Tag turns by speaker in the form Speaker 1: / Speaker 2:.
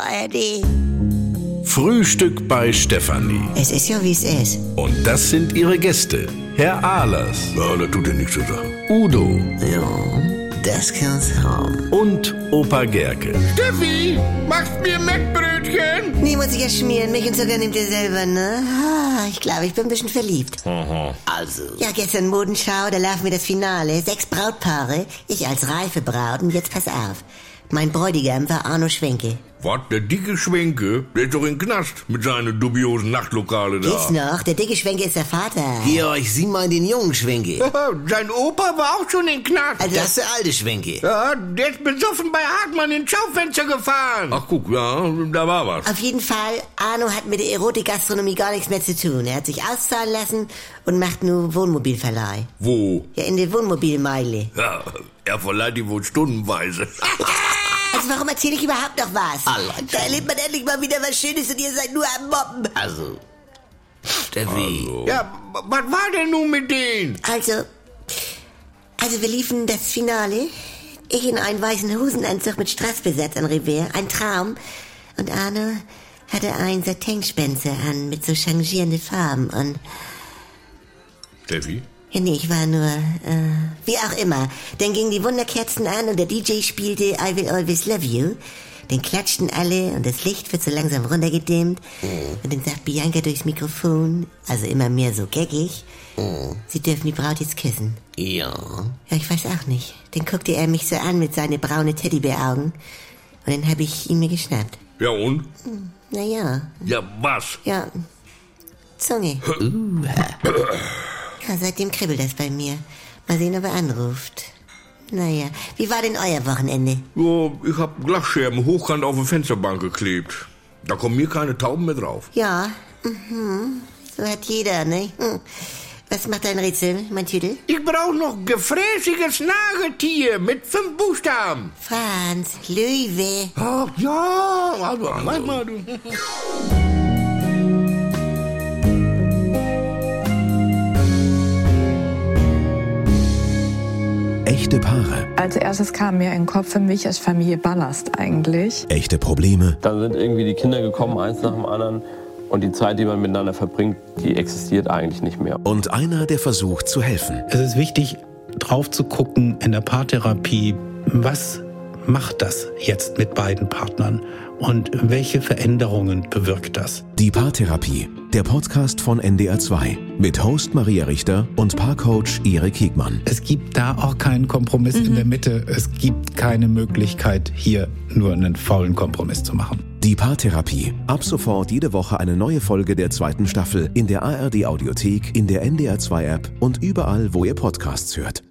Speaker 1: ARD.
Speaker 2: Frühstück bei Stefanie.
Speaker 1: Es ist ja, wie es ist.
Speaker 2: Und das sind ihre Gäste. Herr Ahlers.
Speaker 3: Ja, das tut ja nichts zu sagen.
Speaker 2: Udo.
Speaker 1: Ja, das kann's haben.
Speaker 2: Und Opa Gerke.
Speaker 3: Steffi, machst mir Mettbrötchen?
Speaker 1: Nee, muss ich ja schmieren. Milch und Zucker nimmt ihr selber, ne? Ah, ich glaube, ich bin ein bisschen verliebt.
Speaker 3: Aha.
Speaker 1: Also. Ja, gestern Modenschau, da laufen wir das Finale. 6 Brautpaare. Ich als reife Braut. Und jetzt pass auf. Mein Bräutigam war Arno Schwenke.
Speaker 3: Was, der dicke Schwenke? Der ist doch in Knast mit seinen dubiosen Nachtlokale da.
Speaker 1: Geht's noch? Der dicke Schwenke ist der Vater.
Speaker 4: Georg, sieh mal den jungen Schwenke.
Speaker 3: Ja, sein Opa war auch schon in Knast.
Speaker 1: Also,
Speaker 4: Das ist der alte Schwenke.
Speaker 3: Ja, der ist besoffen bei Hartmann ins Schaufenster gefahren. Ach guck, ja, da war was.
Speaker 1: auf jeden Fall, Arno hat mit der Erotikgastronomie gar nichts mehr zu tun. Er hat sich auszahlen lassen und macht nur Wohnmobilverleih.
Speaker 3: Wo?
Speaker 1: Ja, in der Wohnmobilmeile.
Speaker 3: Ja, er verleiht die wohl stundenweise.
Speaker 1: Also warum erzähle ich überhaupt noch was?
Speaker 4: Allah.
Speaker 1: Da erlebt man endlich mal wieder was Schönes und ihr seid nur am Mobben.
Speaker 4: Also, Steffi.
Speaker 3: Ja, was war denn nun mit denen?
Speaker 1: Also wir liefen das Finale. Ich in einen weißen Hosenanzug mit Strassbesatz an Revers. Ein Traum. Und Arno hatte einen Satinspencer an mit so changierenden Farben. Und
Speaker 3: Steffi?
Speaker 1: ja, nee, ich war nur, wie auch immer. Dann gingen die Wunderkerzen an und der DJ spielte I Will Always Love You. Dann klatschten alle und das Licht wird so langsam runtergedimmt. Und dann sagt Bianca durchs Mikrofon, also immer mehr so geckig, sie dürfen die Braut jetzt küssen.
Speaker 4: Ja.
Speaker 1: Ja, ich weiß auch nicht. Dann guckte er mich so an mit seinen braunen Teddybäraugen. Und dann habe ich ihn mir geschnappt.
Speaker 3: Ja und?
Speaker 1: Naja,
Speaker 3: Ja, was?
Speaker 1: ja, Zunge. Ja, seitdem kribbelt das bei mir. Mal sehen, ob er anruft. Naja, wie war denn euer Wochenende?
Speaker 3: Ja, ich hab Glasscherben hochkant auf die Fensterbank geklebt. Da kommen mir keine Tauben mehr drauf.
Speaker 1: Ja, so hat jeder, ne? Was macht dein Rätsel, mein Tüdel?
Speaker 3: Ich brauch noch gefräßiges Nagetier mit 5 Buchstaben.
Speaker 1: Franz, Löwe.
Speaker 3: Ach ja, also manchmal du.
Speaker 2: Echte Paare.
Speaker 5: Als erstes kam mir in den Kopf, für mich ist Familie Ballast eigentlich.
Speaker 2: Echte Probleme.
Speaker 6: Dann sind irgendwie die Kinder gekommen, eins nach dem anderen. Und die Zeit, die man miteinander verbringt, die existiert eigentlich nicht mehr.
Speaker 2: Und einer, der versucht zu helfen.
Speaker 7: Es ist wichtig, drauf zu gucken in der Paartherapie, was macht das jetzt mit beiden Partnern und welche Veränderungen bewirkt das?
Speaker 2: Die Paartherapie. Der Podcast von NDR 2 mit Host Maria Richter und Paarcoach Erik Hegmann.
Speaker 7: Es gibt da auch keinen Kompromiss in der Mitte. Es gibt keine Möglichkeit, hier nur einen faulen Kompromiss zu machen.
Speaker 2: Die Paartherapie. Ab sofort jede Woche eine neue Folge der 2. Staffel in der ARD Audiothek, in der NDR 2 App und überall, wo ihr Podcasts hört.